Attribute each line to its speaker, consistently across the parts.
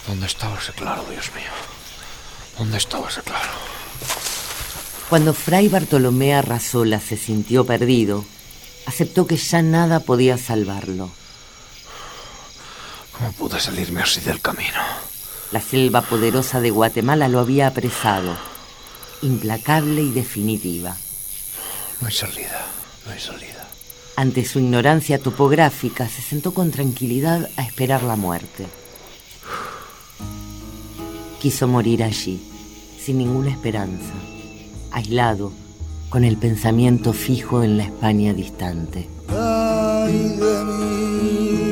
Speaker 1: ¿Dónde estaba ese claro, Dios mío? ¿Dónde estaba ese claro?
Speaker 2: Cuando Fray Bartolomé Arrazola se sintió perdido, aceptó que ya nada podía salvarlo.
Speaker 1: ¿Cómo pude salirme así del camino?
Speaker 2: La selva poderosa de Guatemala lo había apresado, implacable y definitiva.
Speaker 1: No hay salida, no hay salida.
Speaker 2: Ante su ignorancia topográfica, se sentó con tranquilidad a esperar la muerte. Quiso morir allí, sin ninguna esperanza, aislado, con el pensamiento fijo en la España distante.
Speaker 3: Ay de mí,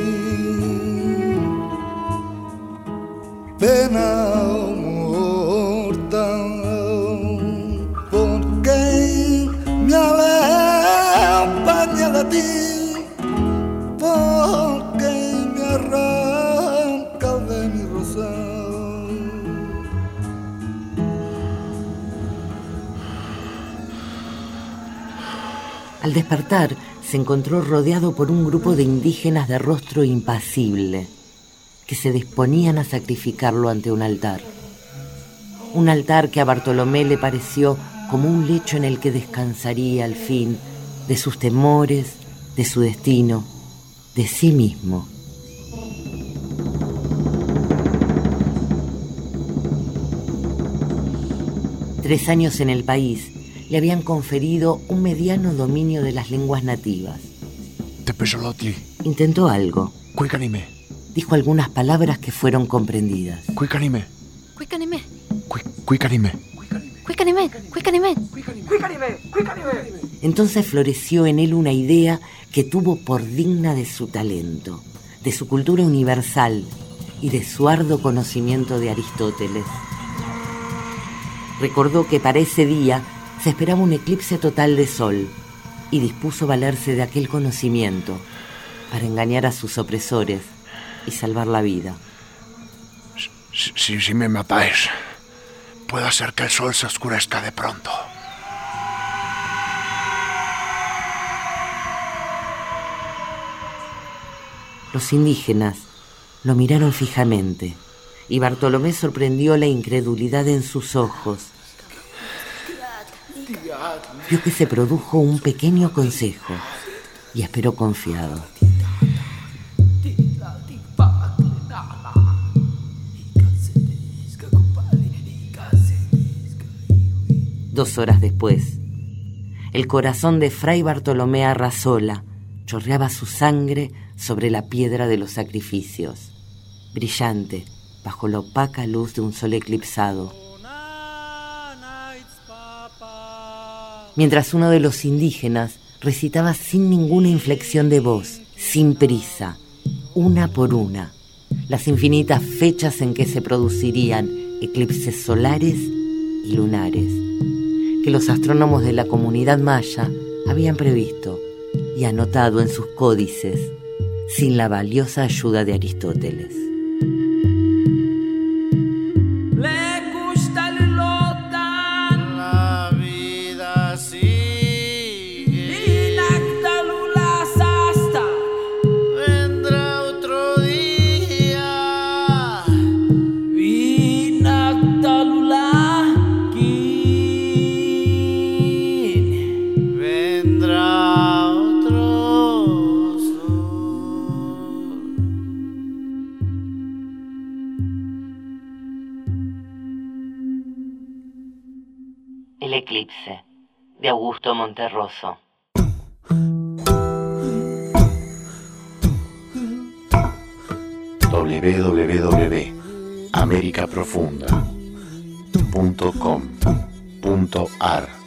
Speaker 3: pena mortal, porque me aleja de ti, porque me arranca de mi rosal.
Speaker 2: Al despertar, se encontró rodeado por un grupo de indígenas de rostro impasible, que se disponían a sacrificarlo ante un altar. Un altar que a Bartolomé le pareció como un lecho en el que descansaría al fin de sus temores, de su destino, de sí mismo. Tres años en el país le habían conferido un mediano dominio de las lenguas nativas.
Speaker 1: Tepexolotli.
Speaker 2: Intentó algo.
Speaker 1: Cuicanime.
Speaker 2: Dijo algunas palabras que fueron comprendidas.
Speaker 1: Cuicanime.
Speaker 4: Cuicanime.
Speaker 1: Cuicanime.
Speaker 4: Cuicanime. Cuicanime.
Speaker 2: Entonces floreció en él una idea que tuvo por digna de su talento, de su cultura universal y de su arduo conocimiento de Aristóteles. Recordó que para ese día se esperaba un eclipse total de sol y dispuso valerse de aquel conocimiento para engañar a sus opresores y salvar la vida.
Speaker 1: Si me matáis, puede ser que el sol se oscurezca de pronto.
Speaker 2: Los indígenas lo miraron fijamente y Bartolomé sorprendió la incredulidad en sus ojos. Vio que se produjo un pequeño consejo y esperó confiado. Dos horas después, el corazón de Fray Bartolomé Arrazola chorreaba su sangre sobre la piedra de los sacrificios, brillante bajo la opaca luz de un sol eclipsado. Mientras uno de los indígenas recitaba sin ninguna inflexión de voz, sin prisa, una por una, las infinitas fechas en que se producirían eclipses solares y lunares, que los astrónomos de la comunidad maya habían previsto y anotado en sus códices, sin la valiosa ayuda de Aristóteles. El eclipse, de Augusto Monterroso.
Speaker 5: www.americaprofunda.com.ar